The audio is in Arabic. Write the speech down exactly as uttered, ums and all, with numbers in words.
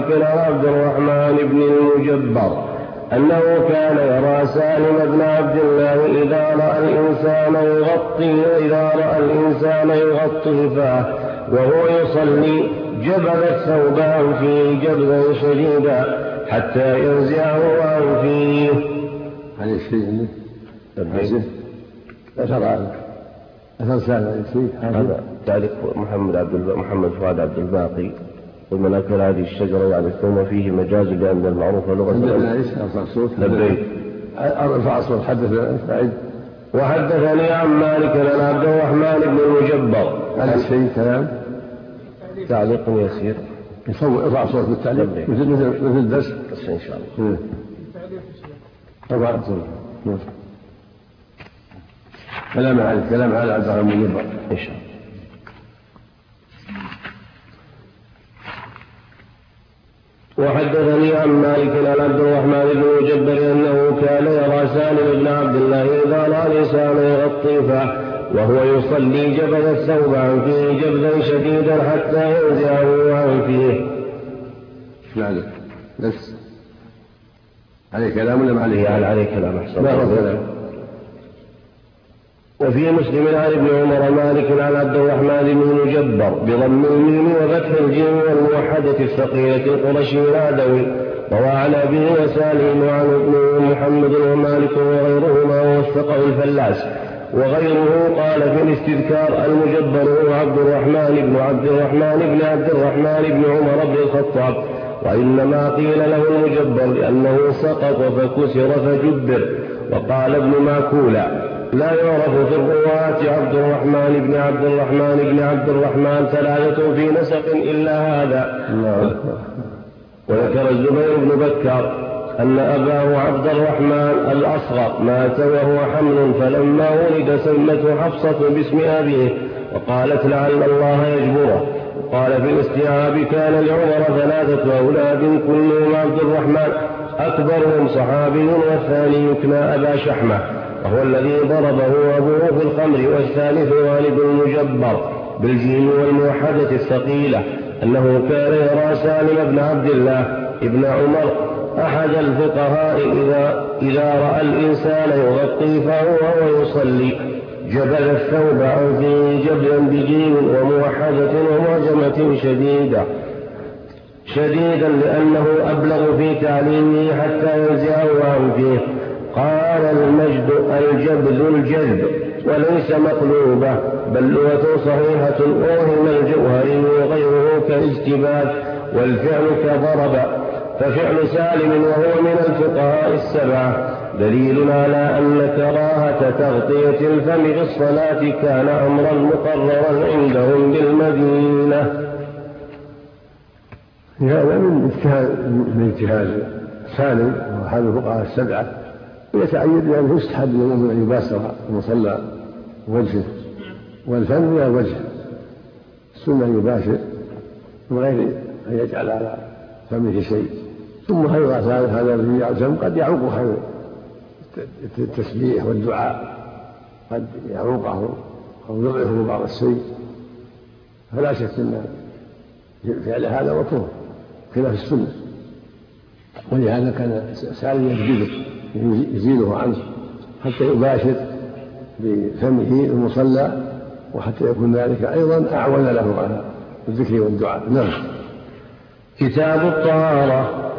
مالك عن عبد الرحمن بن المجبر أنه كان يرى سالم بن عبد الله إذا رأى الإنسان يغطي إذا رأى الإنسان يغطي فاه وهو يصلي جبذ الثوب عن فيه جبذا شديدا حتى ينزعه عن فيه. هذا الشيء اللي أثر أثر سالم الشيء هذا تعليق محمد عبد محمد فؤاد عبد الباقي ومن أكل هذه الشجرة يعني ثم فيه مجاز لأن المعروف لغة لبيك أرفع الصوت حدثنا إسماعيل وحدثني عن مالك عن عبد الرحمن بن المجبر. هذا الشيء كلام تعليق يسير يصور ارفع صوت بالتعليق مثل مثل مثل الدرس بس إن شاء الله ارفع صوت كلام على كلام على عبد الرحمن بن المجبر إن شاء الله. وحدثني عن مالك عن عبد الرحمن بن المجبر أنه كان يرى سالم بن عبد الله إذا رأى الإنسان يغطي فاه وهو يصلي جبذ الثوب عن فيه جبذا شديدا حتى ينزعه عن فيه. معنى بس عليه كلام ولا ما عليه؟ يعني عليه كلام أحسن. ما هو كلام. وفي مسلم عن ابن عمر مالك عن عبد الرحمن بن المجبر بضم الميم وفتح الجيم والموحدة الثقيلة القرشي العدوي روى عن أبيه وسالم عن ابنه محمد ومالك وغيرهما ووثقه الفلاس وغيره قال في الاستذكار المجبر هو عبد الرحمن بن عبد الرحمن بن عبد الرحمن بن عمر بن الخطاب وإنما قيل له المجبر لأنه سقط فكسر فجبر. وقال ابن ماكولا لا يعرف في الرواة عبد الرحمن بن عبد الرحمن بن عبد الرحمن ثلاثة في نسق إلا هذا. وذكر الزبير بن بكر أن أباه عبد الرحمن الأصغر مات وهو حمل فلما ولد سمته حفصة باسم أبيه وقالت لعل الله يجبره. وقال في الاستيعاب كان لعمر ثلاثة أولاد كلهم عبد الرحمن أكبرهم صحابي والثاني يكنى أبا شحمة وهو الذي ضربه أبوه في الخمر والثالث والد المجبر بالجيم والموحدة الثقيلة أنه كان يرى سالم بن عبد الله ابن عمر أحد الفقهاء إذا, إذا رأى الإنسان يغطي فهو ويصلي جبل الثوب عن فيه جبلا بجيم وموحدة ومعجمة شديدة شديدا لأنه أبلغ في تعليمه حتى ينزعه عن فيه. قال المجد الجبذ الجذب وليس مقلوبة بل لغة صحيحة أوهم الجوهري وغيره كالاجتباذ والفعل كضرب ففعل سالم وهو من الفقهاء السبعة دليل على أن كراهة تغطية الفم في الصلاة كان أمرا مقررا عندهم بالمدينة. هذا من اجتهاد من اجتهاد سالم وهذا الفقهاء السبعة يتعين لأنه يستحب للمؤمن أن يباشر المصلى وجهه والفم من الوجه السنة أن يباشر من غير أن يجعل على فمه شيء. ثم أيضا هذا الذي يعزم قد يعوقه التسبيح والدعاء قد يعوقه أو يضعفه بعض الشيء فلا شك أن فعل هذا مكروه خلاف السنة. ولهذا كان سالم يجبده يزيله عنه حتى يباشر بفمه المصلى وحتى يكون ذلك أيضا أعون له على الذكر والدعاء. نعم. كتاب الطهارة.